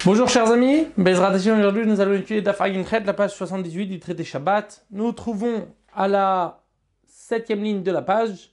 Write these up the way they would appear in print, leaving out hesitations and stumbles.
Bonjour chers amis, Bezrat Hashem, aujourd'hui nous allons étudier Daf Ayin Chet, la page 78 du traité Shabbat. Nous trouvons à la septième ligne de la page,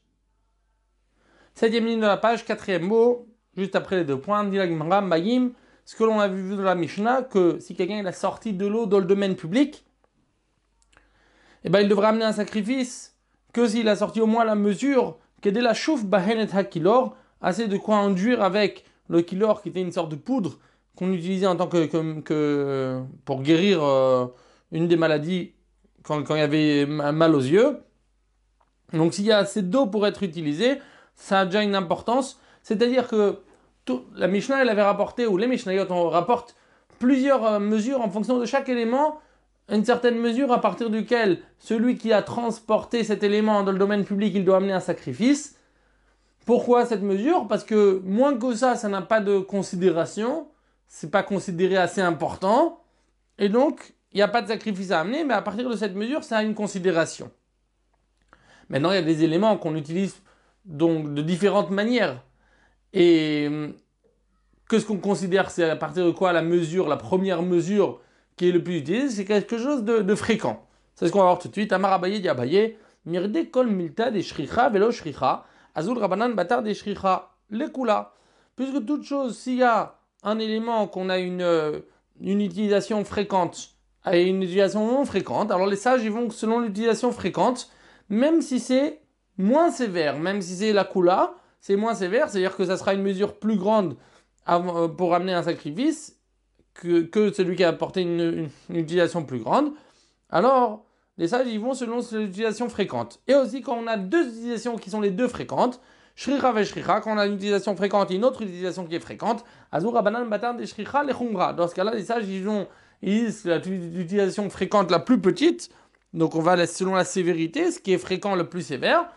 quatrième mot, juste après les deux points, dit la Gemara, Mayim, ce que l'on a vu dans la Mishnah, que si quelqu'un a sorti de l'eau dans le domaine public, eh ben, il devra amener un sacrifice que s'il a sorti au moins la mesure, qu'aider la chouf bahenet hakilor, assez de quoi enduire avec le kilor qui était une sorte de poudre qu'on utilisait en tant que pour guérir une des maladies quand il y avait mal aux yeux. Donc s'il y a assez d'eau pour être utilisée, ça a déjà une importance. C'est-à-dire que la Mishnah, elle avait rapporté, ou les Mishnayot, on rapporte plusieurs mesures en fonction de chaque élément, une certaine mesure à partir duquel celui qui a transporté cet élément dans le domaine public, il doit amener un sacrifice. Pourquoi cette mesure? Parce que moins que ça n'a pas de considération. C'est pas considéré assez important, et donc il n'y a pas de sacrifice à amener, mais à partir de cette mesure, ça a une considération. Maintenant, il y a des éléments qu'on utilise donc de différentes manières, et qu'est-ce qu'on considère, c'est à partir de quoi la mesure, la première mesure qui est le plus utilisée, c'est quelque chose de fréquent. C'est ce qu'on va voir tout de suite. Amar Abaye dit Abaye, mirde kol milta de shricha velo shricha, azul rabanan batar de shricha, lekula. Puisque toute chose, s'il y a un élément qu'on a une utilisation fréquente et une utilisation non fréquente, alors les sages ils vont selon l'utilisation fréquente, même si c'est moins sévère, même si c'est la kula, c'est moins sévère, c'est-à-dire que ça sera une mesure plus grande pour amener un sacrifice que celui qui a apporté une utilisation plus grande. Alors les sages ils vont selon l'utilisation fréquente. Et aussi quand on a deux utilisations qui sont les deux fréquentes, Shricha ve shricha, quand on a une utilisation fréquente et une autre utilisation qui est fréquente, azur banan batar de shricha le khumra. Dans ce cas-là, les sages ils disent l'utilisation fréquente la plus petite, donc on va selon la sévérité, ce qui est fréquent le plus sévère.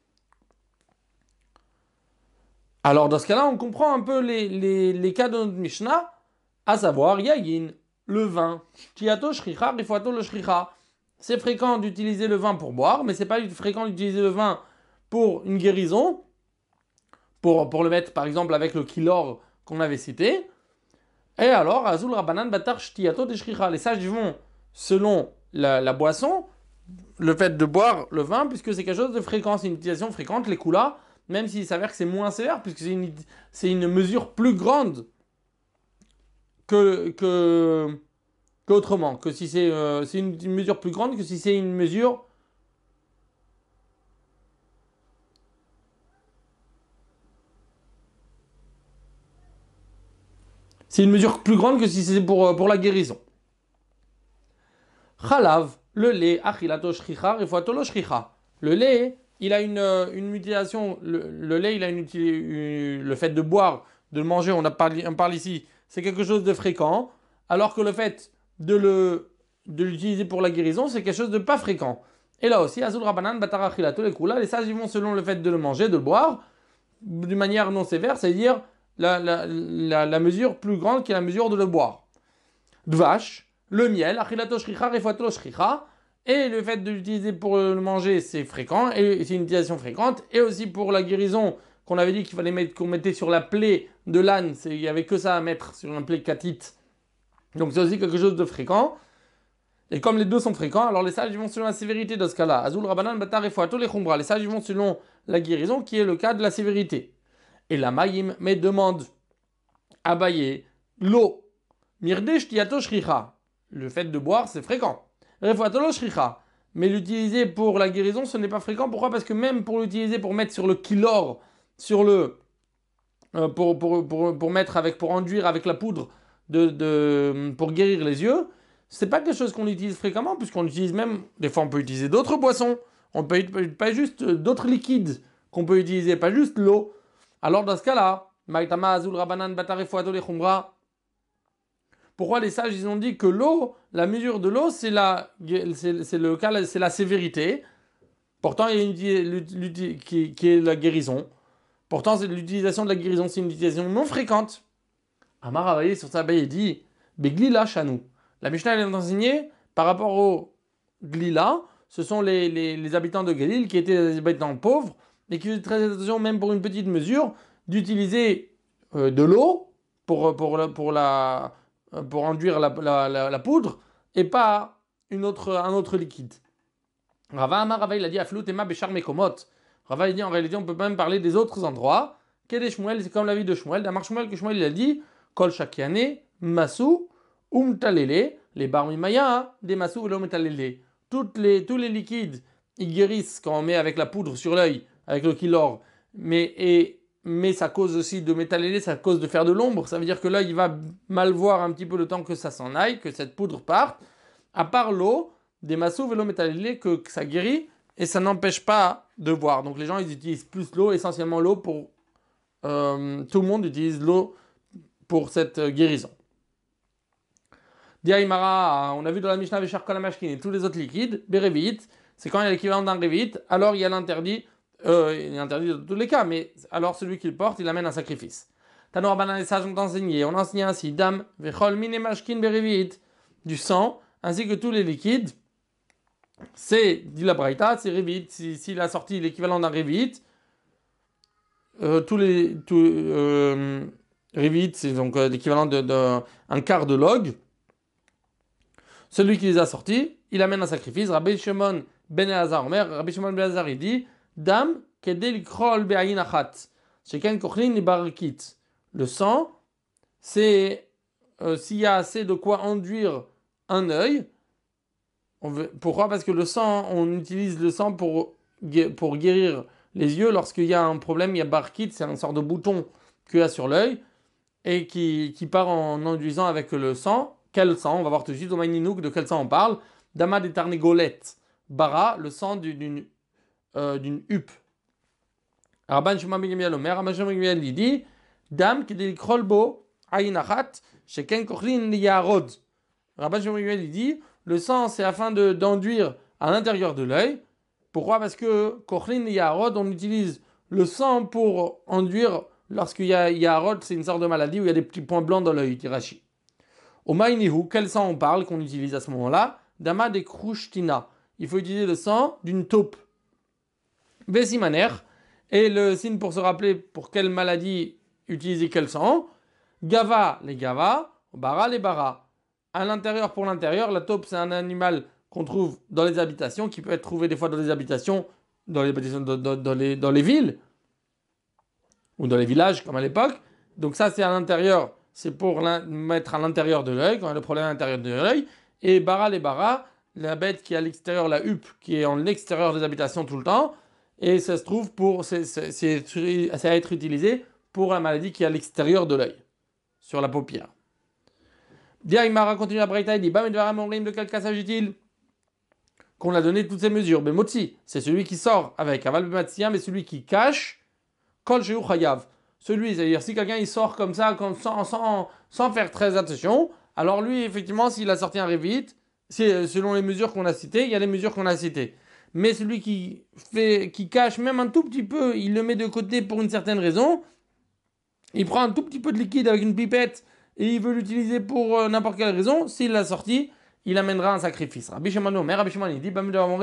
Alors dans ce cas-là, on comprend un peu les cas de notre Mishnah, à savoir yayin, le vin, tiato shricha, rifuato le shricha. C'est fréquent d'utiliser le vin pour boire, mais c'est pas fréquent d'utiliser le vin pour une guérison. Pour le mettre par exemple avec le kilor qu'on avait cité. Et alors, Azul Rabanan Batar Shtiyato de Shricha. Les sages vont selon la boisson, le fait de boire le vin, puisque c'est quelque chose de fréquent, c'est une utilisation fréquente, les koulas, même s'il s'avère que c'est moins sévère, puisque c'est une mesure plus grande qu'autrement, que si c'est une mesure plus grande que si c'est une mesure. C'est une mesure plus grande que si c'est pour la guérison. Chalav, le lait, achilato shricha, refuatolo shricha. Le lait, il a une utilisation. Le lait, il a le fait de boire, de le manger, on parle ici, c'est quelque chose de fréquent. Alors que le fait de l'utiliser pour la guérison, c'est quelque chose de pas fréquent. Et là aussi, azul rabanan batar achilato les kula. Les sages ils vont selon le fait de le manger, de le boire, d'une manière non sévère, c'est-à-dire la mesure plus grande qui est la mesure de le boire. Dvash, le miel, achilato shricha, refuato shricha, et le fait de l'utiliser pour le manger, c'est fréquent, et c'est une utilisation fréquente, et aussi pour la guérison, qu'on avait dit qu'il fallait qu'on mettait sur la plaie de l'âne, il n'y avait que ça à mettre sur une plaie catite. Donc c'est aussi quelque chose de fréquent. Et comme les deux sont fréquents, alors les sages vont selon la sévérité dans ce cas-là. Azul rabanan batar refuato les chumbra. Les sages vont selon la guérison qui est le cas de la sévérité. Et la Maïm me demande Abaye, l'eau, mirdesh tiato shricha. Le fait de boire, c'est fréquent. Refuatolo shricha. Mais l'utiliser pour la guérison, ce n'est pas fréquent. Pourquoi? Parce que même pour l'utiliser pour mettre sur le kilor, sur le. Pour mettre avec, pour enduire avec la poudre pour guérir les yeux, c'est pas quelque chose qu'on utilise fréquemment, puisqu'on utilise même. Des fois, on peut utiliser d'autres boissons. On peut pas juste d'autres liquides qu'on peut utiliser, pas juste l'eau. Alors dans ce cas-là, Maïtama Azul Rabanan Batarefuado les Khumra. Pourquoi les sages ils ont dit que l'eau, la mesure de l'eau, c'est le cas, c'est la sévérité. Pourtant, il y a qui est la guérison. Pourtant, c'est l'utilisation de la guérison, c'est une utilisation non fréquente. Amar Abaye sur sa baie dit Beglila Chanou. La Mishnah elle a enseigné par rapport au Glila, ce sont les habitants de Galil qui étaient des habitants pauvres et qui faisaient très attention, même pour une petite mesure, d'utiliser de l'eau pour pour enduire la poudre, et pas un autre liquide. Rava Amar, Rava il a dit Aflut Ema Bechar Mekomot. Rava il dit en réalité on peut même parler des autres endroits. Quel est Shmuel, c'est comme la vie de Shmuel. D'Amar Shmuel que Shmuel il a dit Kol Shakiane Masu Umtalele les Barmimaya des Masu Umtalele. Tous les liquides ils guérissent quand on met avec la poudre sur l'œil avec le kilor. Mais ça cause aussi de métallélé, ça cause de faire de l'ombre. Ça veut dire que l'œil il va mal voir un petit peu le temps que ça s'en aille, que cette poudre parte. À part l'eau, des massous vélo métallés que ça guérit et ça n'empêche pas de voir. Donc les gens ils utilisent plus l'eau, essentiellement l'eau pour tout le monde utilise l'eau pour cette guérison. Diaïmara, on a vu dans la Mishnah Veshar Kolamashkin et tous les autres liquides, Berevit, c'est quand il y a l'équivalent d'un Revit, alors il y a l'interdit, il est interdit dans tous les cas, mais alors celui qui le porte, il amène un sacrifice. Tanor Banan les sages ont enseigné, on enseigne ainsi, Dam Vechol Minemashkin Berevit, du sang, ainsi que tous les liquides. C'est, dit la Braïta, c'est Revit. S'il a sorti l'équivalent d'un Revit, Revit, c'est donc l'équivalent d'un quart de log. Celui qui les a sortis, il amène un sacrifice. Rabbi Shimon ben Elazar, Rabbi Shimon ben Elazar, il dit Dam kedel krol be'ayin achat, sheken kochlin li barakit. Le sang, c'est s'il y a assez de quoi enduire un œil. Pourquoi? Parce que le sang, on utilise le sang pour guérir les yeux lorsqu'il y a un problème. Il y a barkit, c'est un sort de bouton qu'il y a sur l'œil et qui part en enduisant avec le sang. Quel sang? On va voir tout de suite au Maïninouk de quel sang on parle. Dama des tarnégolettes. Bara, le sang d'une huppe. Rabban Shimon ben Gamliel Omer, Rabban Shimon ben Gamliel il dit Dam qui dit krolbo ayin achat sheken kochlin li yarod. Rabban Shimon ben Gamliel il dit le sang, c'est afin d'enduire à l'intérieur de l'œil. Pourquoi? Parce que Kochlin et Yaharod, on utilise le sang pour enduire lorsqu'il y a Yaharod, c'est une sorte de maladie où il y a des petits points blancs dans l'œil, dit Rashi. Au Maïnihu, quel sang on parle qu'on utilise à ce moment-là? Dama de Krushtina. Il faut utiliser le sang d'une taupe. Vesimaner. Et le signe pour se rappeler pour quelle maladie utiliser quel sang? Gava, les Gava. Bara, les Bara. À l'intérieur, pour l'intérieur, la taupe, c'est un animal qu'on trouve dans les habitations, qui peut être trouvé des fois dans les habitations, dans les villes, ou dans les villages, comme à l'époque. Donc ça, c'est à l'intérieur, c'est pour mettre à l'intérieur de l'œil, quand on a le problème à l'intérieur de l'œil. Et bara les bara, la bête qui est à l'extérieur, la huppe, qui est en extérieur des habitations tout le temps, et ça se trouve ça va être utilisé pour la maladie qui est à l'extérieur de l'œil, sur la paupière. Diaïmara continue la Braïta, il dit de quel cas s'agit-il? Qu'on a donné toutes ces mesures. Bemotzi, c'est celui qui sort avec Aval Bematzia, mais celui qui cache, Kol Sheu Chayav. Celui, c'est-à-dire si quelqu'un il sort comme ça, sans faire très attention, alors lui, effectivement, s'il a sorti un Revit, c'est selon les mesures qu'on a citées, il y a les mesures qu'on a citées. Mais celui qui cache même un tout petit peu, il le met de côté pour une certaine raison, il prend un tout petit peu de liquide avec une pipette, et il veut l'utiliser pour n'importe quelle raison, s'il l'a sorti, il amènera un sacrifice. Rabbi Shimon Omer, Rabbi Shimon il dit,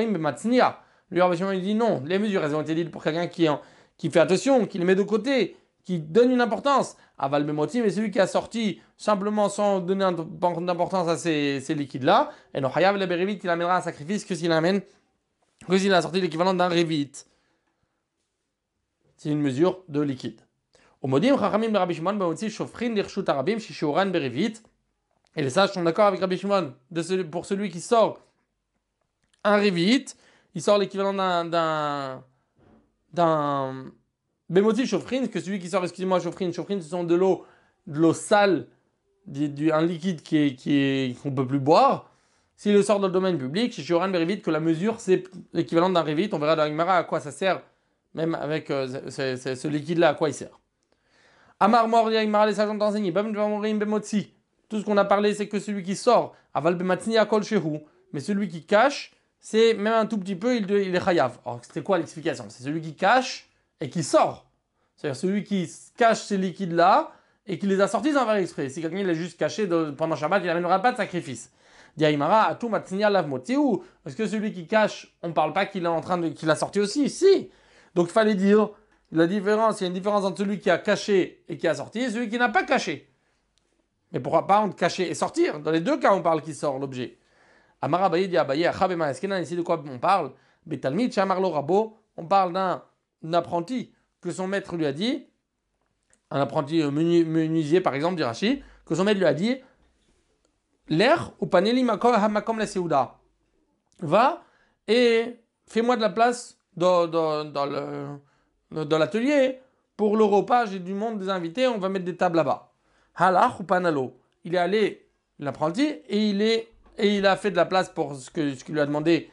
lui Rabbi Shimon il dit non, les mesures elles ont été dites pour quelqu'un qui fait attention, qui les met de côté, qui donne une importance. Aval Bemoti, mais celui qui a sorti simplement sans donner d'importance à ces liquides-là, et non, Hayav le Berevit, il amènera un sacrifice que s'il a sorti l'équivalent d'un Revit. C'est une mesure de liquide. Omodim Chachamim Rabbi Shimon Bemoti Shofrin Lirshut Arabim Shishoran Berevit. Et les sages sont d'accord avec Rabbi Shimon pour celui qui sort un Revit, il sort l'équivalent d'un Bemoti Shofrin, que celui qui sort, excusez-moi, Shofrin, ce sont de l'eau sale, un liquide qu'on ne peut plus boire. S'il le sort dans le domaine public, chez Shoran Berevit, que la mesure c'est l'équivalent d'un Revit, on verra dans la Gemara à quoi ça sert, même avec ce liquide-là, à quoi il sert. Amar Mordia Gemara, les sages ont enseigné, Bemoti. Tout ce qu'on a parlé, c'est que celui qui sort, Aval Bematzni Akol Shehu, mais celui qui cache, c'est même un tout petit peu, il est chayav. Alors, c'était quoi l'explication? C'est celui qui cache et qui sort. C'est-à-dire celui qui cache ces liquides-là et qui les a sortis sans faire exprès. Si quelqu'un les a juste cachés pendant Shabbat, il n'amènera pas de sacrifice. Diaïmara, Atou Matznia Lav Motiu. Est-ce que celui qui cache, on ne parle pas qu'il a sorti aussi? Si. Donc, il fallait dire, il y a une différence entre celui qui a caché et qui a sorti et celui qui n'a pas caché. Mais pourquoi pas entre cacher et sortir? Dans les deux cas, on parle qu'il sort l'objet. Amar Abaye dit Abaye, Achabema Eskenan, ici de quoi on parle? Betalmid, Shamarlo Rabo, on parle d'un apprenti que son maître lui a dit, un apprenti menuisier par exemple, dit Rashi, que son maître lui a dit, l'air ou paneli makom la seouda. Va et fais-moi de la place dans l'atelier pour le repas, j'ai du monde des invités, on va mettre des tables là-bas. Halach ou panalo. Il est allé, l'apprenti, et il a fait de la place pour ce qu'il lui a demandé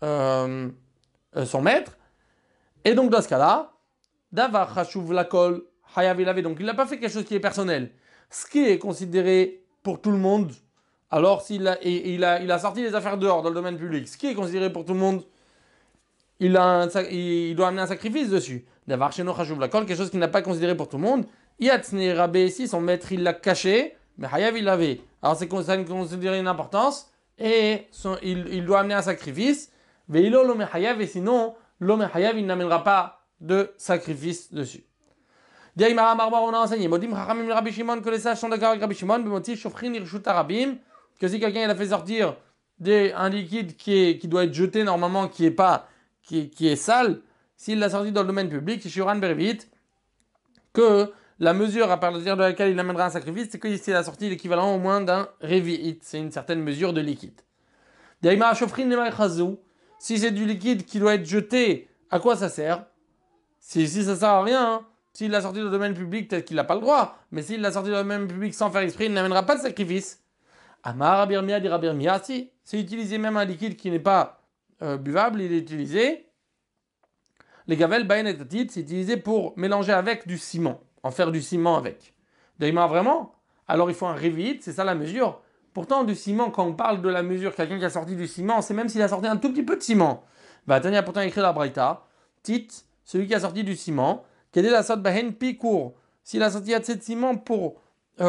son maître. Et donc dans ce cas-là, davar chashuv lakol hayav ilave. Donc il n'a pas fait quelque chose qui est personnel. Ce qui est considéré pour tout le monde, alors il a sorti les affaires dehors dans le domaine public. Ce qui est considéré pour tout le monde, il doit amener un sacrifice dessus. Davar sheno chashuv lakol, quelque chose qu'il n'a pas considéré pour tout le monde. Yatsne rabé ici, son maître il l'a caché, mais hayav ilave. Alors c'est considéré une importance et il doit amener un sacrifice. Veilo lo mehayav, et sinon l'homme hayav, il n'amènera pas de sacrifice dessus. Diaïmara Marbar, on a enseigné. Modim Chachamim Rabbi Shimon, que les sages sont d'accord avec Rabbi Shimon, Bemoti Shofrin Irshuta Rabim, que si quelqu'un il a fait sortir un liquide qui doit être jeté normalement, qui est sale, s'il l'a sorti dans le domaine public, Shuran Bervit, que la mesure à partir de laquelle il amènera un sacrifice, c'est qu'il a sorti l'équivalent au moins d'un Revi'it, c'est une certaine mesure de liquide. Diaïmara Shofrin Nemai Chazou, si c'est du liquide qui doit être jeté, à quoi ça sert? Si ça sert à rien, hein. S'il l'a sorti dans le domaine public, peut-être qu'il n'a pas le droit. Mais s'il l'a sorti dans le domaine public sans faire exprès, il n'amènera pas de sacrifice. Amar Abirmia dit Rabirmia, si. C'est utiliser même un liquide qui n'est pas buvable, il est utilisé. Les gavel, bain et tatit, c'est utilisé pour mélanger avec du ciment, en faire du ciment avec. D'ailleurs, vraiment? Alors il faut un révite, c'est ça la mesure. Pourtant, du ciment, quand on parle de la mesure, quelqu'un qui a sorti du ciment, c'est même s'il a sorti un tout petit peu de ciment. Tania a pourtant écrit la Braïta, Tit, celui qui a sorti du ciment, quel est la sorte bahen picour? S'il a sorti assez de ciment pour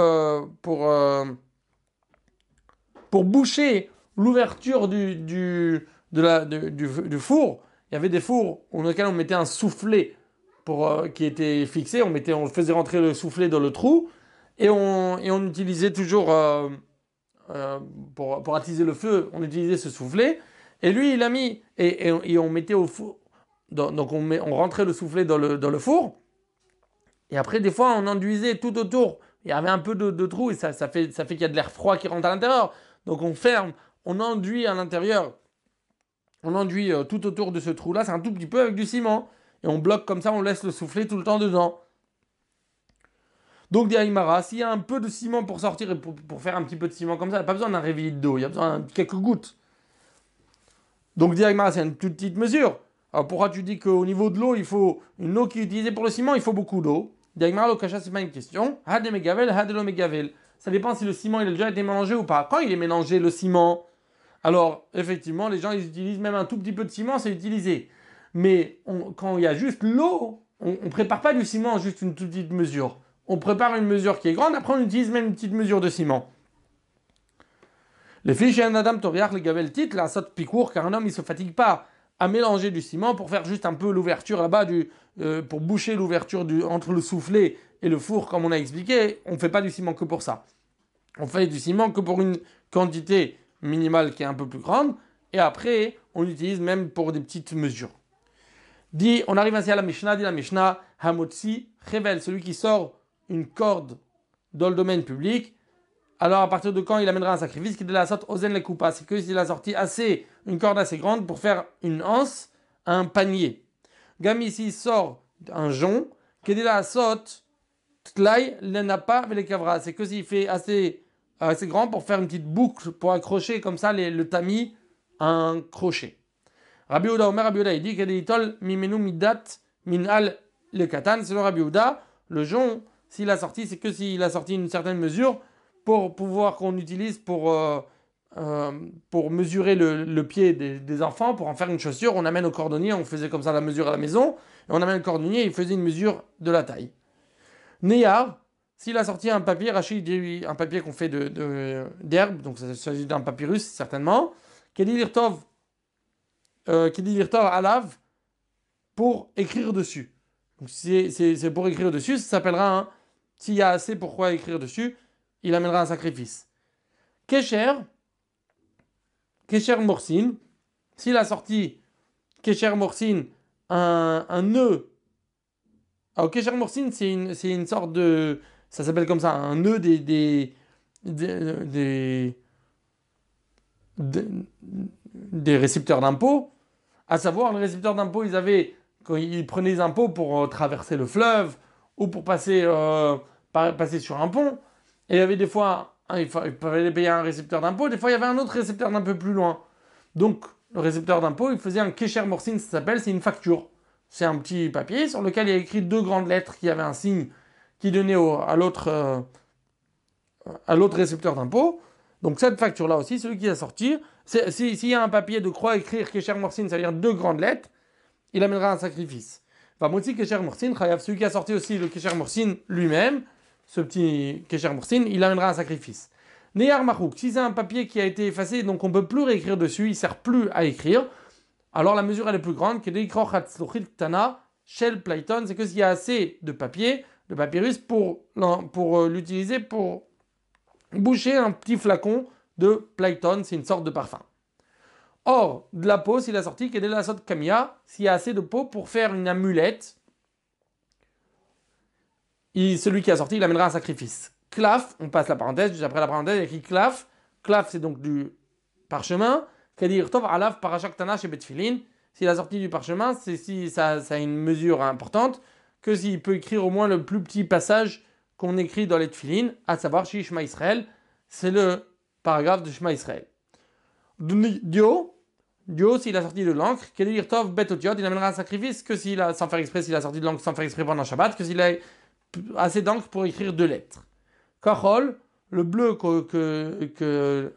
boucher l'ouverture du four, il y avait des fours dans lesquels on mettait un soufflet qui était fixé, on faisait rentrer le soufflet dans le trou et on utilisait toujours pour attiser le feu, on utilisait ce soufflet. Et lui, il a mis, et on mettait au four, donc on rentrait le soufflet dans le four, et après, des fois, on enduisait tout autour. Il y avait un peu de trou, et ça fait qu'il y a de l'air froid qui rentre à l'intérieur. Donc on ferme, on enduit à l'intérieur, on enduit tout autour de ce trou-là, c'est un tout petit peu avec du ciment. Et on bloque comme ça, on laisse le soufflet tout le temps dedans. Donc, dit Aïmara, s'il y a un peu de ciment pour sortir et pour faire un petit peu de ciment comme ça, il n'y a pas besoin d'un réveil d'eau, il y a besoin de quelques gouttes. Donc, dit Aïmara, c'est une toute petite mesure. Alors, pourquoi tu dis qu'au niveau de l'eau, il faut une eau qui est utilisée pour le ciment, il faut beaucoup d'eau? Dit Aïmara, le kasha, c'est pas une question. Had de megavel, had de lo megavel. Ça dépend si le ciment il a déjà été mélangé ou pas. Quand il est mélangé, le ciment, alors, effectivement, les gens, ils utilisent même un tout petit peu de ciment, c'est utilisé. Mais quand il y a juste l'eau, on ne prépare pas du ciment juste une toute petite mesure. On prépare une mesure qui est grande, après on utilise même une petite mesure de ciment. Les filles chez un Adam Toriach, les gavel titre, la saute picourt, car un homme, il ne se fatigue pas à mélanger du ciment pour faire juste un peu l'ouverture là-bas, pour boucher l'ouverture entre le soufflet et le four, comme on a expliqué. On ne fait pas du ciment que pour ça. On fait du ciment que pour une quantité minimale qui est un peu plus grande, et après, on l'utilise même pour des petites mesures. On arrive ainsi à la Mishnah, dit la Mishnah, Hamotzi, Chevel, celui qui sort une corde dans le domaine public, alors à partir de quand il amènera un sacrifice, qu'il de la sorte Ozen le coupa, c'est que s'il a sorti une corde assez grande pour faire une anse, un panier. Gami ici sort un jonc, qu'il de la sorte Tlai l'enapa avec les kavras, c'est que s'il fait assez grand pour faire une petite boucle, pour accrocher comme ça le tamis à un crochet. Rabbi Ouda Omer, Rabbi Ouda, il dit que l'itol mimenu midat minal le katan, selon Rabbi Ouda, le jonc, s'il a sorti, c'est que s'il a sorti une certaine mesure pour pouvoir qu'on utilise pour mesurer le pied des enfants, pour en faire une chaussure, on amène au cordonnier, on faisait comme ça la mesure à la maison, et on amène le cordonnier, il faisait une mesure de la taille. Neyar, s'il a sorti un papier, Rachid dit un papier qu'on fait d'herbe, donc ça s'agit d'un papyrus certainement, Kedi Lirtov Alav, pour écrire dessus. Donc c'est pour écrire dessus, ça s'appellera s'il y a assez pourquoi écrire dessus, il amènera un sacrifice. Kesher Morsin, s'il a sorti Kesher Morsin, un nœud. Alors Kesher Morsin, c'est une sorte de. Ça s'appelle comme ça, un nœud des, des, des récepteurs d'impôts. À savoir, les récepteurs d'impôts, quand ils prenaient les impôts pour traverser le fleuve ou pour passer sur un pont. Et il y avait des fois, il fallait payer un récepteur d'impôts, des fois il y avait un autre récepteur d'un peu plus loin. Donc, le récepteur d'impôts, il faisait un Kesher Morsin, ça s'appelle, c'est une facture. C'est un petit papier sur lequel il y a écrit deux grandes lettres qui avaient un signe qui donnait à l'autre récepteur d'impôts. Donc cette facture-là aussi, celui qui a sorti, s'il y a un papier de croix écrire Kesher Morsin, c'est-à-dire deux grandes lettres, il amènera un sacrifice. Vamotzi Kesher Morsin, celui qui a sorti aussi le Kesher Morsin lui-même, ce petit Kesher Morsin, il amènera un sacrifice. Neyar Machouk, si c'est un papier qui a été effacé, donc on ne peut plus réécrire dessus, il ne sert plus à écrire, alors la mesure elle est plus grande, Shell Playton, c'est que s'il y a assez de papier, de papyrus, pour l'utiliser pour boucher un petit flacon de Playton, c'est une sorte de parfum. Or, de la peau, s'il a sorti, quelle est la sorte Kamiya, s'il y a assez de peau pour faire une amulette, celui qui a sorti, il amènera un sacrifice. Klaf, on passe la parenthèse, juste après la parenthèse, il y a écrit Klaf. Klaf, c'est donc du parchemin. Kadir Tov Alaf Parashak Tana chez Betfilin. S'il a sorti du parchemin, c'est si ça a une mesure importante, que s'il peut écrire au moins le plus petit passage qu'on écrit dans les Tfilin, à savoir chez Shema Israël, c'est le paragraphe de Shema Israël. Dio, s'il a sorti de l'encre, Kadir Tov Bet Otiot, il amènera un sacrifice que s'il a, sans faire exprès, s'il a sorti de l'encre sans faire exprès pendant Shabbat, que s'il a assez d'encre pour écrire deux lettres. Kachol, le bleu que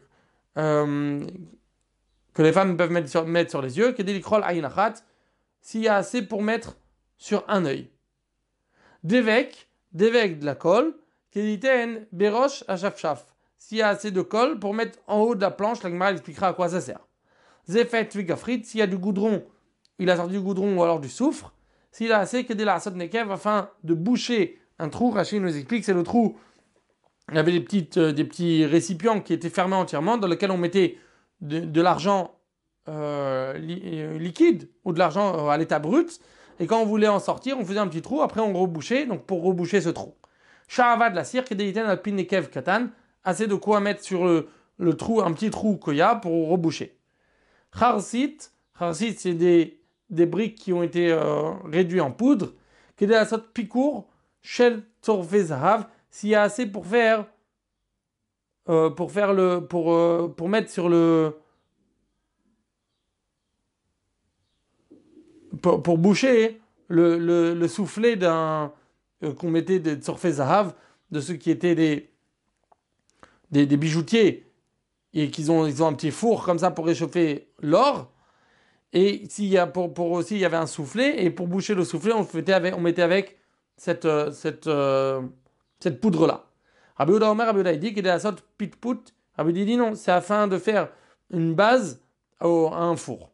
les femmes peuvent mettre sur les yeux, Kedelikrol Ayinachat, s'il y a assez pour mettre sur un œil. D'évêque de la colle, Kediten Berosh Ashafshaf, s'il y a assez de colle pour mettre en haut de la planche, la Gemara expliquera à quoi ça sert. Zefet Vigafrit, s'il y a du goudron, il a sorti du goudron ou alors du soufre, s'il a assez, Kedela Asot Nekev, afin de boucher un trou, Rachid nous explique, c'est le trou. Il y avait des petits récipients qui étaient fermés entièrement, dans lesquels on mettait de l'argent liquide ou de l'argent à l'état brut. Et quand on voulait en sortir, on faisait un petit trou, après on rebouchait, donc pour reboucher ce trou. Sha'avad la cire, Kedeiten alpinekev katan, assez de quoi mettre sur le trou, un petit trou koya pour reboucher. Kharsit, c'est des briques qui ont été réduites en poudre. Kedeasot pikour, Shel Torfe Zahav, s'il y a assez pour mettre sur pour boucher le soufflet qu'on mettait de Torfe Zahav, de ceux qui étaient des bijoutiers et ils ont un petit four comme ça pour réchauffer l'or. Et s'il y a pour aussi il y avait un soufflet, et pour boucher le soufflet on mettait avec cette poudre-là. Rabbi Yehuda Omer, Rabbi Yehuda dit qu'il est à sorte pit-put. Rabbi Yehuda dit non, c'est afin de faire une base à un four.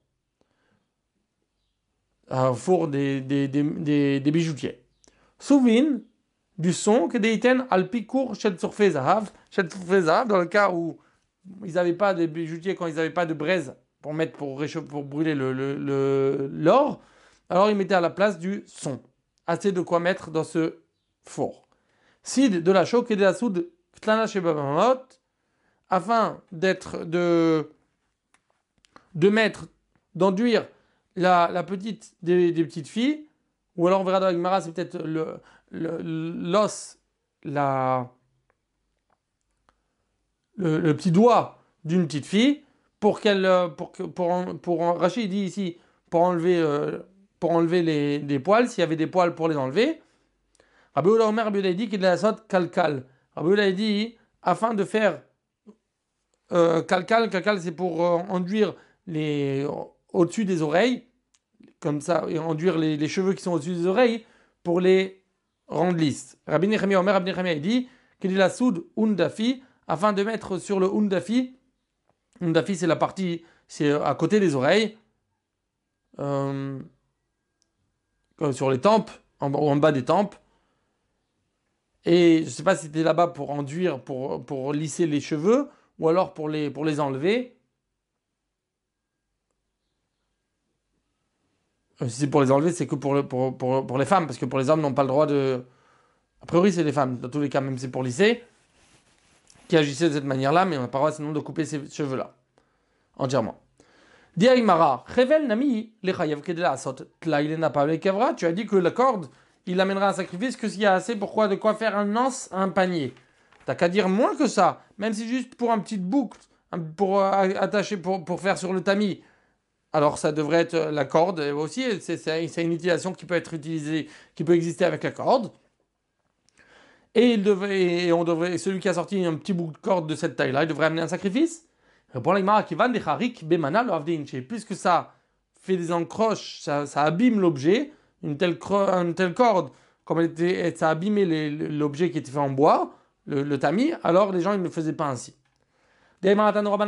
Un four des bijoutiers. Souvin du son que des iten al pikour shel tzorfei zahav. Shel tzorfei zahav, dans le cas où ils n'avaient pas de bijoutiers, quand ils n'avaient pas de braise pour brûler l'or, alors ils mettaient à la place du son. Assez de quoi mettre dans ce four. Sid de la choc et de la soude Ktlana Shebabamot, afin d'enduire la petite des petites filles, ou alors on verra dans la Gemara, c'est peut-être l'os, le petit doigt d'une petite fille, Rachid dit ici, pour enlever les poils, s'il y avait des poils pour les enlever. Rabbi Yehuda Omer, Rabbi Yehuda dit qu'il a la sorte kalkal. Rabbi Yehuda dit, afin de faire kalkal, c'est pour enduire au-dessus des oreilles, comme ça, et enduire les cheveux qui sont au-dessus des oreilles, pour les rendre lisses. Rabbi Nechemia Omer, Rabbi Nechemia dit qu'il est la soude undafi, afin de mettre sur le undafi, c'est la partie, c'est à côté des oreilles, sur les tempes, en bas des tempes, Et je ne sais pas si c'était là-bas pour enduire, pour lisser les cheveux, ou alors pour les enlever. Si c'est pour les enlever, c'est que pour les femmes, parce que pour les hommes, n'ont pas le droit de. A priori, c'est les femmes, dans tous les cas, même si c'est pour lisser, qui agissaient de cette manière-là, mais on n'a pas le droit sinon de couper ces cheveux-là, entièrement. Diaimara, Revel Nami, les Chayev Kedela Asot, Tlailena Pavle Kavra, tu as dit que la corde, il amènera un sacrifice que s'il y a assez, pourquoi de quoi faire un anse à un panier. T'as qu'à dire moins que ça, même si juste pour un petit boucle, pour attacher, pour faire sur le tamis. Alors ça devrait être la corde aussi, c'est une utilisation qui peut être utilisée, qui peut exister avec la corde. Celui qui a sorti un petit bout de corde de cette taille-là, il devrait amener un sacrifice. Répond l'Agmara qui va des harik bemana lo avdeinche. Puisque ça fait des encroches, ça abîme l'objet, une telle corde, comme ça a abîmé l'objet qui était fait en bois, le tamis, alors les gens ils ne le faisaient pas ainsi. S'il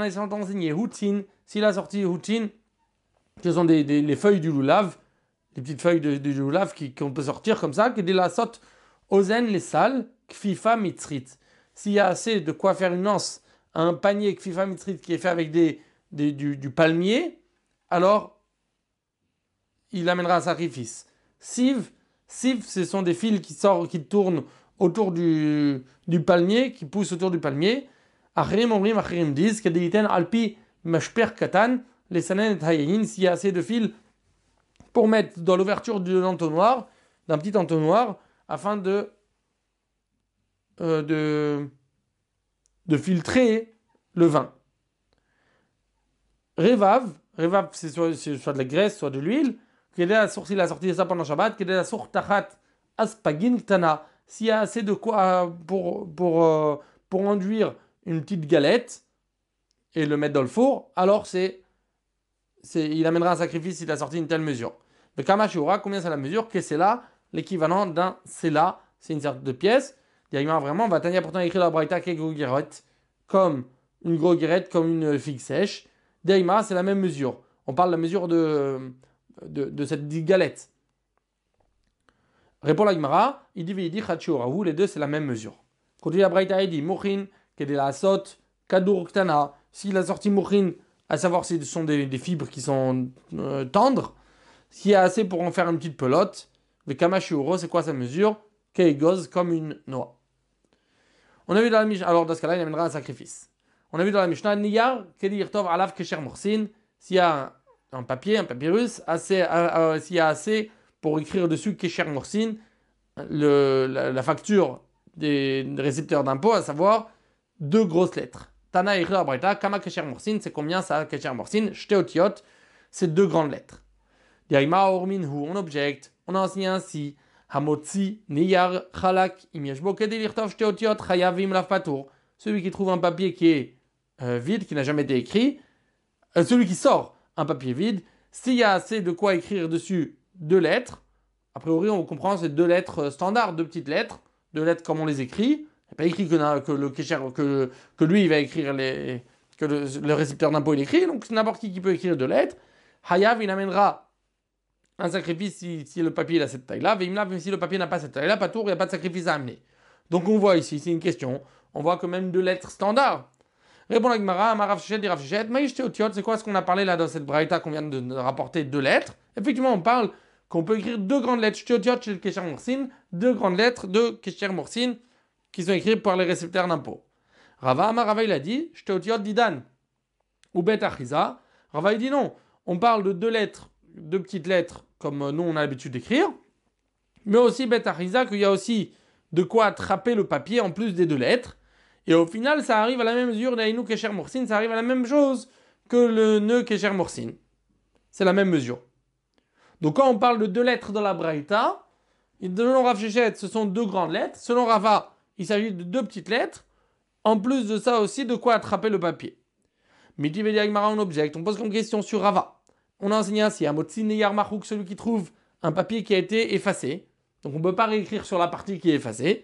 a sorti hutin, ce sont les feuilles du loulav, les petites feuilles du loulav qu'on peut sortir comme ça, qui la saute ozen les salles, kfifa mitzrit. S'il y a assez de quoi faire une anse à un panier kfifa mitzrit qui est fait avec du palmier, alors il amènera un sacrifice. Siv, ce sont des fils qui tournent autour du palmier, qui poussent autour du palmier. Achrim disent que des iten alpi mashper katan, les sanen et hayayin, s'il y a assez de fils pour mettre dans l'ouverture d'un petit entonnoir, afin de filtrer le vin. Revav, c'est soit de la graisse, soit de l'huile. Quelle est la source? Il a sorti ça pendant Shabbat. Quelle est la source? Tachat aspagin tana. S'il y a assez de quoi pour enduire une petite galette et le mettre dans le four, alors il amènera un sacrifice s'il a sorti une telle mesure. Mais Kamashura, combien c'est la mesure? Que c'est là l'équivalent d'un sela, c'est une sorte de pièce. Directement vraiment, va tenir pourtant écrit dans la Braïta comme une groguerette, comme une figue sèche. Daima, c'est la même mesure. On parle de la mesure de cette galette. Répond la Gemara, il dit Chachorahu, les deux c'est la même mesure. Quand la Braïta, il dit Mouchin, qu'elle est la sot, Kadur Ktana. S'il a sorti Mouchin, à savoir si ce sont des fibres qui sont tendres, s'il y a assez pour en faire une petite pelote, le Kamashuro, c'est quoi sa mesure? Keigoz, comme une noix. On a vu dans la Mishnah, alors dans ce cas-là, il amènera un sacrifice. On a vu dans la Mishnah, Niyar, Kedirtov, Alav, Kesher, Morsin, s'il y a un papier, un papyrus, s'il y a assez pour écrire dessus Kesher, Morsin, la facture des récepteurs d'impôts, à savoir 2 grosses lettres. Tana et Braïta, Kama Kesher, Morsin, c'est combien ça, Kesher, Morsin? Shteotiot, c'est 2 grandes lettres. Yaima, Orminhu, on objecte, on a enseigné ainsi. Hamotzi, Niyar, Chalak, Imiashbo, Kedirtov, Shteotiot, Chayavim, Lafpatour. Celui qui trouve un papier qui est vide, qui n'a jamais été écrit, celui qui sort un papier vide, s'il y a assez de quoi écrire dessus 2 lettres, a priori on comprend c'est 2 lettres standards, 2 petites lettres, 2 lettres comme on les écrit, il n'est pas écrit que lui il va écrire que le récepteur d'impôt il écrit, donc c'est n'importe qui peut écrire 2 lettres. Hayav il amènera un sacrifice si le papier a cette taille-là, même si le papier n'a pas cette taille-là, pas tour, il n'y a pas de sacrifice à amener. Donc on voit ici, c'est une question, on voit que même 2 lettres standards. Répond la Gemara, Amarav Shechet, Dirav Shechet, Maïshte Otiot, c'est quoi ce qu'on a parlé là dans cette braïta qu'on vient de rapporter 2 lettres? Effectivement, on parle qu'on peut écrire 2 grandes lettres, Shteotiot chez le Kesher Morsin, 2 grandes lettres de Kesher Morsin qui sont écrites par les récepteurs d'impôts. Rava Amarava il a dit, Shteotiot Didan, ou Bet Achiza. Rava il dit non, on parle de 2 lettres, 2 petites lettres comme nous on a l'habitude d'écrire, mais aussi Bet Achiza qu'il y a aussi de quoi attraper le papier en plus des 2 lettres. Et au final, ça arrive à la même mesure d'Aïnou Kesher Morsin, ça arrive à la même chose que le nœud Kesher Morsin. C'est la même mesure. Donc quand on parle de 2 lettres dans la Braïta, selon Rav Shechet, ce sont 2 grandes lettres. Selon Rava, il s'agit de 2 petites lettres. En plus de ça aussi, de quoi attraper le papier. Midi Vediagmara, on objecte. On pose comme question sur Rava. On a enseigné ainsi, Amotzi Neyar Machouk, celui qui trouve un papier qui a été effacé. Donc on ne peut pas réécrire sur la partie qui est effacée.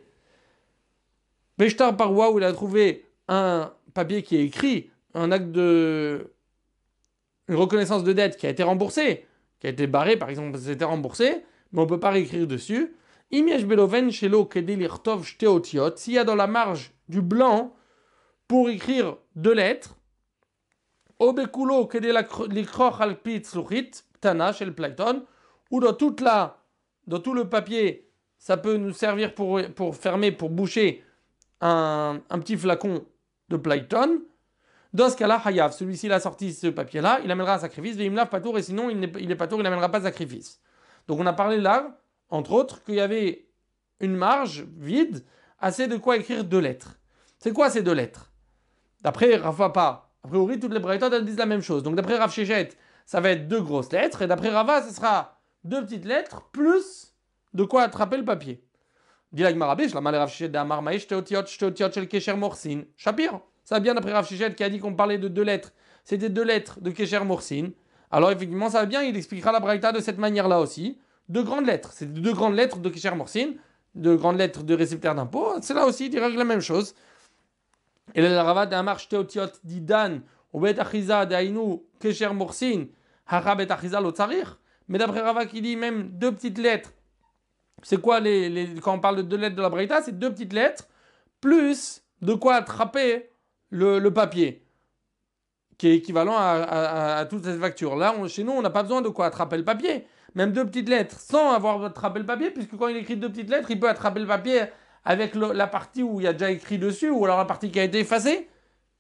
Beshtar Parwa, où il a trouvé un papier qui est écrit, un acte une reconnaissance de dette qui a été remboursée, qui a été barré par exemple, c'était remboursé, mais on ne peut pas réécrire dessus. Im yesh beloven shelo kedei lirtov shte otiot, s'il y a dans la marge du blanc pour écrire deux lettres, Obekulo kedei likroch al pi tzluchit, tana shel Platon, ou dans tout le papier, ça peut nous servir pour fermer, pour boucher un petit flacon de Platon. Dans ce cas-là, Hayav, celui-ci il a sorti ce papier-là, il amènera un sacrifice, Veimlav patour, et sinon il est patour, il n'amènera pas de sacrifice. Donc on a parlé là, entre autres, qu'il y avait une marge vide, assez de quoi écrire deux lettres. C'est quoi ces deux lettres? D'après Rav Papa, a priori toutes les braïtot elles disent la même chose. Donc d'après Rav Shechet, ça va être deux grosses lettres, et d'après Rava, ce sera deux petites lettres, plus de quoi attraper le papier. Dilag Marabish, la malé Rav Shechet d'Amar Maïch, Teotiot shel Kesher Morsin. Shapir. Ça bien d'après Rav Shechet qui a dit qu'on parlait de deux lettres. C'était deux lettres de Kesher Morsin. Alors effectivement, ça va bien, il expliquera la braïta de cette manière-là aussi. Deux grandes lettres. C'est deux grandes lettres de Kesher Morsin, deux grandes lettres de récepteur d'impôt. C'est là aussi, il dira la même chose. Et le Rava d'Amar Teotiot didan, ou bet achiza d'ainu Kesher Morsin, hara bet achiza lo tsarir. Mais d'après Rava qui dit même deux petites lettres. C'est quoi quand on parle de deux lettres de la braïta, c'est deux petites lettres, plus de quoi attraper le papier, qui est équivalent à toute cette facture. Là, chez nous, on n'a pas besoin de quoi attraper le papier. Même deux petites lettres, sans avoir attrapé le papier, puisque quand il écrit deux petites lettres, il peut attraper le papier avec la partie où il y a déjà écrit dessus, ou alors la partie qui a été effacée.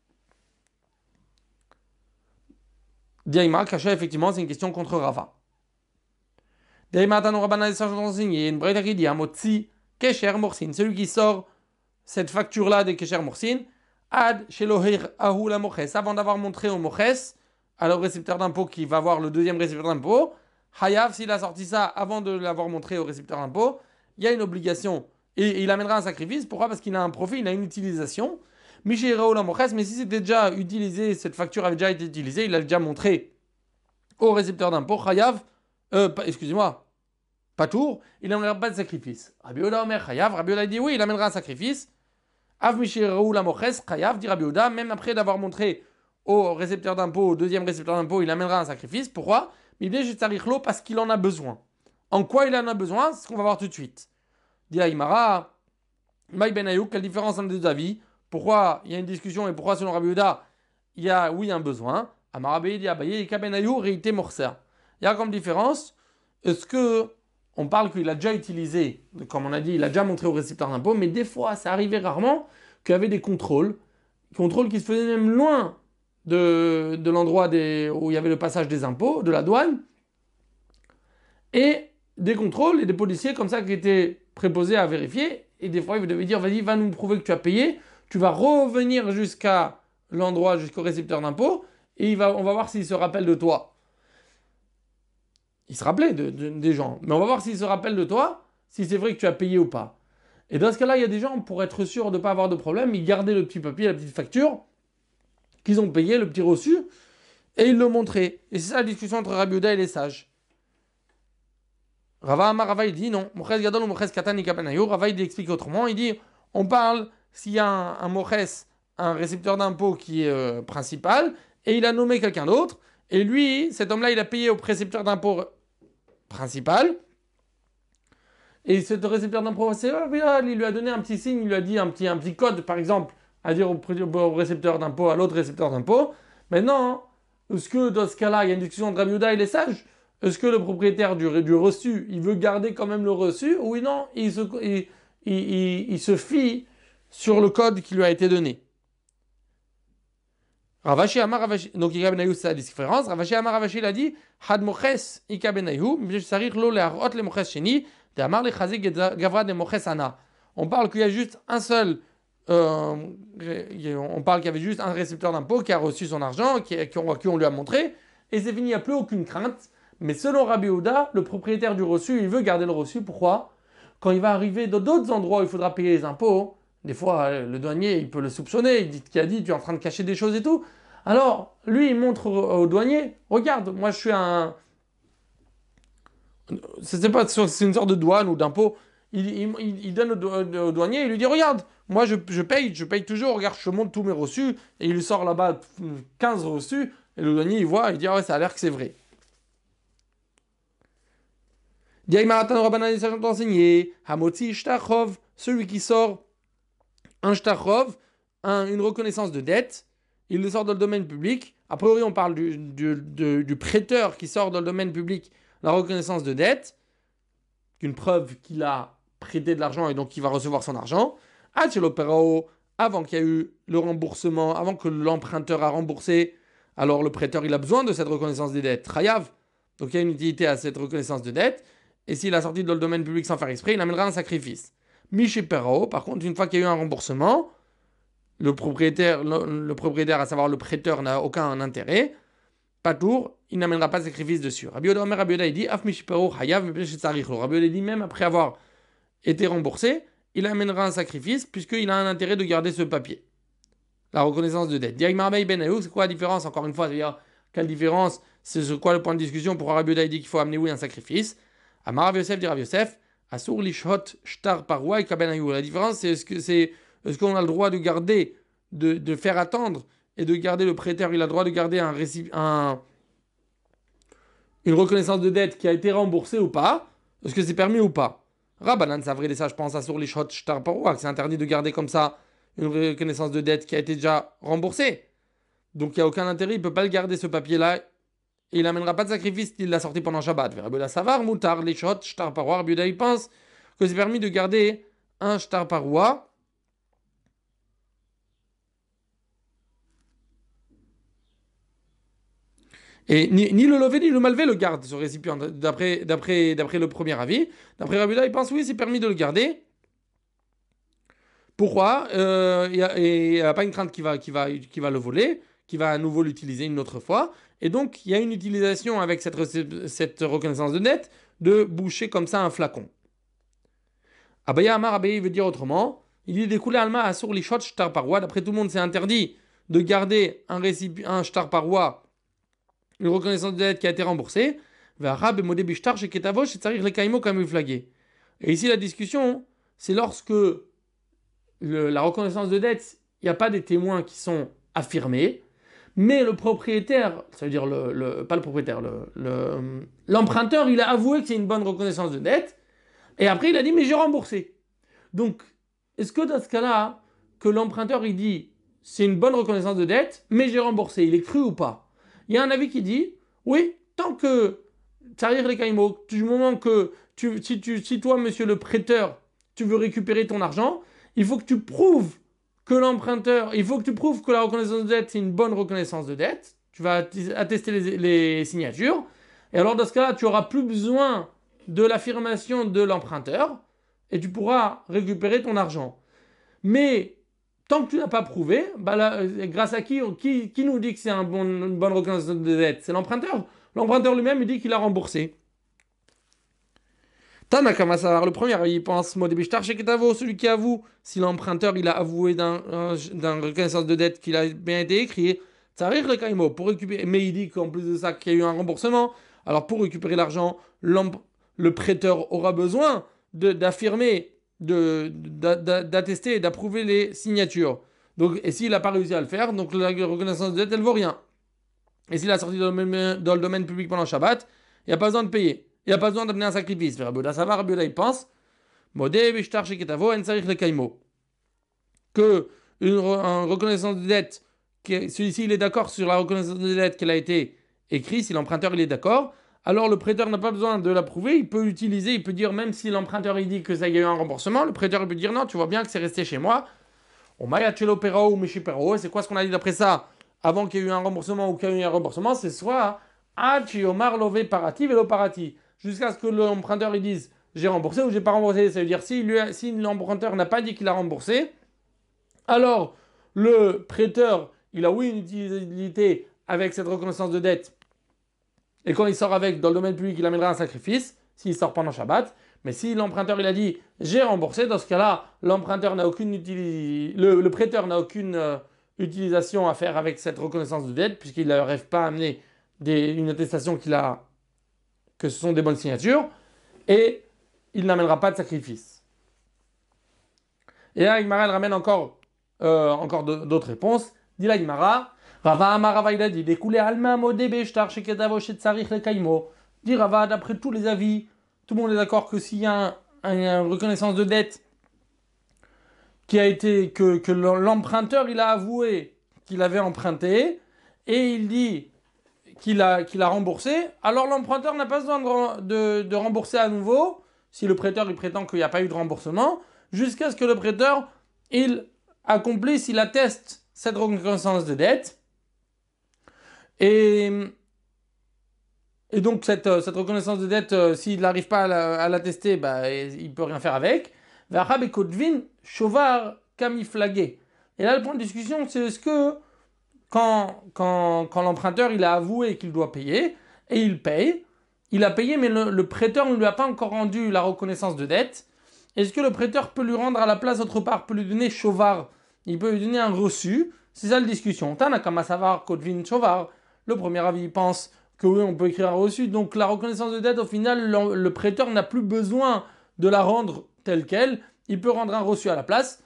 Diaïma, Kacha, effectivement, c'est une question contre Rava. Diaïma, Tano Rabana, les sages ont enseigné, une braïta qui dit, Amotzi, Kesher Morsin, celui qui sort cette facture-là de Kesher Morsin, Ad shelohir ahu la moches, avant d'avoir montré au moches, alors récepteur d'impôt qui va voir le deuxième récepteur d'impôt, Hayav, s'il a sorti ça avant de l'avoir montré au récepteur d'impôt, il y a une obligation et il amènera un sacrifice. Pourquoi? Parce qu'il a un profit, il a une utilisation. Mishirao la moches, mais si c'était déjà utilisé, cette facture avait déjà été utilisée, il l'a déjà montré au récepteur d'impôt, Hayav, excusez-moi, Patour, il n'amènera pas de sacrifice. Rabbi Yehuda Omer Hayav, Rabbi Yehuda dit oui, il amènera un sacrifice. Av Mishirou la Moches, Chayav, dit Rabbi Yehuda, même après d'avoir montré au récepteur d'impôt, au deuxième récepteur d'impôt, il amènera un sacrifice. Pourquoi? Parce qu'il en a besoin. En quoi il en a besoin? C'est ce qu'on va voir tout de suite. Dit Aïmara, Maï Ben Ayouk, quelle différence entre les deux avis? Pourquoi il y a une discussion et pourquoi selon Rabbi Yehuda, il y a un besoin? Amarabe dit Abaye, Ika Ben Ayouk, réité Morser. Il y a comme différence, est-ce que on parle qu'il a déjà utilisé, comme on a dit, il a déjà montré au récepteur d'impôt, mais des fois, ça arrivait rarement qu'il y avait des contrôles qui se faisaient même loin de l'endroit où il y avait le passage des impôts, de la douane, et des contrôles et des policiers comme ça qui étaient préposés à vérifier, et des fois, ils devaient dire, vas-y, va nous prouver que tu as payé, tu vas revenir jusqu'à l'endroit, jusqu'au récepteur d'impôt, et on va voir s'il se rappelle de toi. Il se rappelait des gens. Mais on va voir s'il se rappelle de toi, si c'est vrai que tu as payé ou pas. Et dans ce cas-là, il y a des gens, pour être sûr de ne pas avoir de problème, ils gardaient le petit papier, la petite facture, qu'ils ont payé, le petit reçu, et ils le montraient. Et c'est ça la discussion entre Rabbi Yehuda et les sages. Rava il dit non. Moches gadol ou moches katan ikapenayu. Rava il explique autrement. Il dit, on parle s'il y a un moches, un récepteur d'impôt qui est principal, et il a nommé quelqu'un d'autre, et lui, cet homme-là, il a payé au précepteur d'impôt principal. Et ce récepteur d'impôt, il lui a donné un petit signe, il lui a dit un petit code, par exemple, à dire au récepteur d'impôt, à l'autre récepteur d'impôt. Maintenant, est-ce que dans ce cas-là, il y a une discussion entre Rabbi Yehuda et les sages? Est-ce que le propriétaire du reçu, il veut garder quand même le reçu? Ou non, il se fie sur le code qui lui a été donné. Ravashi Amar Ravashi, donc Ika Benayu, c'est la différence. Ravashi Amar Ravashi, il a dit Had Moches Ika Benayu, mais Sarich Lo Leharot le Moches Sheni, de Amar le Chazik Gavra de Moches Ana. On parle qu'il y a juste un seul, on parle qu'il y avait juste un récepteur d'impôt qui a reçu son argent, qui on lui a montré, et c'est fini, il n'y a plus aucune crainte. Mais selon Rabbi Yehuda, le propriétaire du reçu, il veut garder le reçu. Pourquoi? Quand il va arriver dans d'autres endroits où il faudra payer les impôts, des fois, le douanier, il peut le soupçonner, il a dit, tu es en train de cacher des choses et tout. Alors, lui, il montre au douanier, regarde, moi je suis c'est une sorte de douane ou d'impôt. Il donne au douanier, il lui dit, regarde, moi je paye toujours, regarde, je montre tous mes reçus, et il lui sort là-bas 15 reçus, et le douanier, il voit, il dit, ah ouais, ça a l'air que c'est vrai. Diaïmaratan Rabbanan, les sages ont enseigné, Hamotzi Shtachov, celui qui sort un Shtachov, une reconnaissance de dette, il le sort dans le domaine public. A priori, on parle du prêteur qui sort dans le domaine public la reconnaissance de dette, une preuve qu'il a prêté de l'argent et donc qu'il va recevoir son argent. Avant qu'il y ait eu le remboursement, avant que l'emprunteur a remboursé, alors le prêteur il a besoin de cette reconnaissance des dettes. Chayav. Donc il y a une utilité à cette reconnaissance de dette. Et s'il a sorti dans le domaine public sans faire exprès, il amènera un sacrifice. Michipero, par contre, une fois qu'il y a eu un remboursement, le propriétaire, à savoir le prêteur, n'a aucun intérêt. Pas tour, il n'amènera pas de sacrifice dessus. Rabbi Yoda il dit, Af Michipero Chayav, Rabbi Yoda dit, même après avoir été remboursé, il amènera un sacrifice puisqu'il a un intérêt de garder ce papier. La reconnaissance de dette. C'est quoi la différence? Encore une fois, c'est-à-dire, quelle différence? C'est quoi le point de discussion pour Rabbi Yoda dit qu'il faut amener oui un sacrifice? Amar Rav Yosef dit Rav Yosef, Asur lishhot shtar parwa et kaben ayur. La différence, c'est est-ce qu'on a le droit de garder, de faire attendre et de garder le prêteur, il a le droit de garder une reconnaissance de dette qui a été remboursée ou pas? Est-ce que c'est permis ou pas? Rabbanan, c'est vrai, ça je pense à sur les shot shtar parwa, que c'est interdit de garder comme ça une reconnaissance de dette qui a été déjà remboursée. Donc il n'y a aucun intérêt, il ne peut pas le garder ce papier-là. Et il n'amènera pas de sacrifice s'il l'a sorti pendant Shabbat. Rabbi Savar, Moutar, les shot, shtar parwa. Rabbi il pense que c'est permis de garder un shtar parwa. Et ni le levé ni le malvé le garde, ce récipient, d'après le premier avis. D'après Rabbi il pense oui, c'est permis de le garder. Pourquoi? Il n'y a pas une crainte qui va le voler, qui va à nouveau l'utiliser une autre fois. Et donc, il y a une utilisation avec cette reconnaissance de dette de boucher comme ça un flacon. Abaya Amar, Abaya veut dire autrement. Il dit découler Alma Asur Lishot Shtar Parwa. D'après tout le monde, c'est interdit de garder un Shtar Parwa, une reconnaissance de dette qui a été remboursée. Et ici, la discussion, c'est lorsque la reconnaissance de dette, il n'y a pas des témoins qui sont affirmés, mais le propriétaire, ça veut dire pas le propriétaire, l'emprunteur, il a avoué que c'est une bonne reconnaissance de dette, et après il a dit mais j'ai remboursé. Donc, est-ce que dans ce cas-là, que l'emprunteur il dit c'est une bonne reconnaissance de dette, mais j'ai remboursé, il est cru ou pas? Il y a un avis qui dit oui, tant que du moment que si toi, monsieur le prêteur, tu veux récupérer ton argent, il faut que tu prouves que il faut que tu prouves que la reconnaissance de dette, c'est une bonne reconnaissance de dette. Tu vas attester les signatures. Et alors, dans ce cas-là, tu n'auras plus besoin de l'affirmation de l'emprunteur et tu pourras récupérer ton argent. Mais tant que tu n'as pas prouvé, grâce à qui nous dit que c'est une bonne reconnaissance de dette? C'est l'emprunteur. L'emprunteur lui-même, il dit qu'il a remboursé. Tanakama Savar, le premier, il pense Modébishtar Sheketavo, celui qui avoue, si l'emprunteur il a avoué d'une reconnaissance de dette qu'il a bien été écrit, Tsarir le Kaimo, pour récupérer, mais il dit qu'en plus de ça, qu'il y a eu un remboursement, alors pour récupérer l'argent, le prêteur aura besoin d'affirmer, d'attester et d'approuver les signatures. Donc, et s'il n'a pas réussi à le faire, donc la reconnaissance de dette, elle ne vaut rien. Et s'il a sorti dans le domaine public pendant Shabbat, il n'y a pas besoin de payer. Il n'y a pas besoin d'amener un sacrifice. Rabbi il pense que une reconnaissance de dette, celui-ci il est d'accord sur la reconnaissance de dette qu'elle a été écrite, si l'emprunteur il est d'accord, alors le prêteur n'a pas besoin de l'approuver, il peut l'utiliser, il peut dire, même si l'emprunteur il dit que ça y a eu un remboursement, le prêteur il peut dire non, tu vois bien que c'est resté chez moi. C'est quoi ce qu'on a dit d'après ça? Avant qu'il y ait eu un remboursement ou qu'il y ait eu un remboursement, c'est soit Omar lové parati velo parati, jusqu'à ce que l'emprunteur il dise j'ai remboursé ou j'ai pas remboursé. Ça veut dire si l'emprunteur n'a pas dit qu'il a remboursé, alors le prêteur il a oui une utilité avec cette reconnaissance de dette, et quand il sort avec dans le domaine public il amènera un sacrifice s'il sort pendant Shabbat. Mais si l'emprunteur il a dit j'ai remboursé, dans ce cas-là l'emprunteur n'a aucune le prêteur n'a aucune utilisation à faire avec cette reconnaissance de dette puisqu'il n'arrive pas à amener une attestation que ce sont des bonnes signatures, et il n'amènera pas de sacrifice. Et là, Igmara, elle ramène encore d'autres réponses. Dit la Igmara, Rava Amara il a dit découlé Alma Modé Beshtar Shekedavo Shetzarich le Kaimo. Dit Rava, d'après tous les avis, tout le monde est d'accord que s'il y a une reconnaissance de dette qui a été que l'emprunteur il a avoué qu'il avait emprunté et il dit qu'il a remboursé, alors l'emprunteur n'a pas besoin de rembourser à nouveau si le prêteur il prétend qu'il n'y a pas eu de remboursement jusqu'à ce que le prêteur il accomplisse, il atteste cette reconnaissance de dette et donc cette reconnaissance de dette s'il n'arrive pas à l'attester, bah, il peut rien faire avec. V'achab et kodvin shovar kamiflagé. Et là, le point de discussion, c'est est-ce que quand l'emprunteur il a avoué qu'il doit payer, et il paye, il a payé, mais le prêteur ne lui a pas encore rendu la reconnaissance de dette, est-ce que le prêteur peut lui rendre à la place autre part, peut lui donner shovar, il peut lui donner un reçu, c'est ça la discussion. Tanakama savar kodvin shovar. Le premier avis il pense que oui, on peut écrire un reçu, donc la reconnaissance de dette, au final, le prêteur n'a plus besoin de la rendre telle qu'elle, il peut rendre un reçu à la place.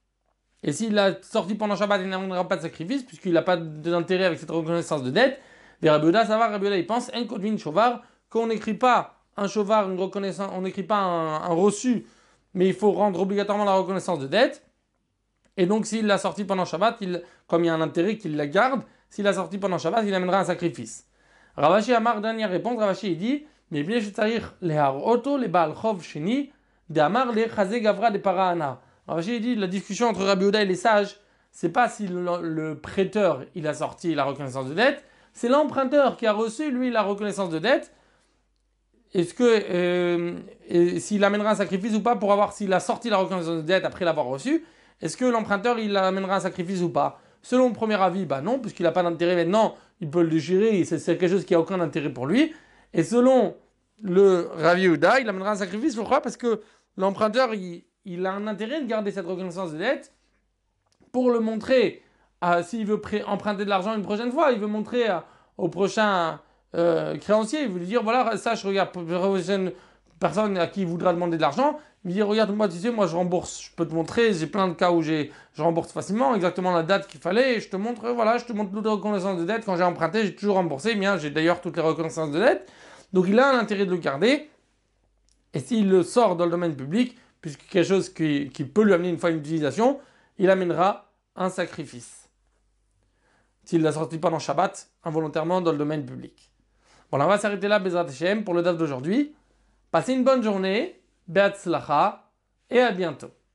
Et s'il l'a sorti pendant Shabbat, il n'amènera pas de sacrifice, puisqu'il n'a pas d'intérêt avec cette reconnaissance de dette. Et Rabbi Yehuda, ça va, Rabbi Yehuda, il pense, en kodvin shovar, qu'on n'écrit pas un shovar, une reconnaissance, on n'écrit pas un reçu, mais il faut rendre obligatoirement la reconnaissance de dette. Et donc, s'il l'a sorti pendant Shabbat, comme il y a un intérêt qu'il la garde, s'il l'a sorti pendant Shabbat, il amènera un sacrifice. Ravashi Amar, dernière réponse, Ravashi, il dit, mais bien, je t'arrive les haroto, les baal chov sheni, de Amar, les chazé gavra, des parahana. Ravashi dit la discussion entre Rabbi Yehuda et les sages, c'est pas si le prêteur il a sorti la reconnaissance de dette, c'est l'emprunteur qui a reçu lui la reconnaissance de dette. Est-ce que s'il amènera un sacrifice ou pas pour avoir s'il a sorti la reconnaissance de dette après l'avoir reçu, est-ce que l'emprunteur il amènera un sacrifice ou pas? Selon le premier avis, bah non, puisqu'il n'a pas d'intérêt maintenant, il peut le déchirer, c'est quelque chose qui n'a aucun intérêt pour lui. Et selon le Rabbi Yehuda, il amènera un sacrifice, pourquoi? Parce que l'emprunteur il a un intérêt de garder cette reconnaissance de dette pour le montrer, s'il veut emprunter de l'argent une prochaine fois, il veut montrer au prochain créancier, il veut lui dire, voilà, ça je regarde, pour la prochaine personne à qui il voudra demander de l'argent, il dit, regarde, moi, tu sais, moi je rembourse, je peux te montrer, j'ai plein de cas où je rembourse facilement, exactement la date qu'il fallait, et je te montre, voilà, je te montre toutes les reconnaissances de dette, quand j'ai emprunté, j'ai toujours remboursé, bien, j'ai d'ailleurs toutes les reconnaissances de dette, donc il a un intérêt de le garder, et s'il le sort dans le domaine public, puisque quelque chose qui peut lui amener une fois une utilisation, il amènera un sacrifice. S'il l'a sorti pendant Shabbat, involontairement dans le domaine public. Bon, on va s'arrêter là, Bezrat Hashem, pour le DAF d'aujourd'hui. Passez une bonne journée, Be'atzlacha, et à bientôt.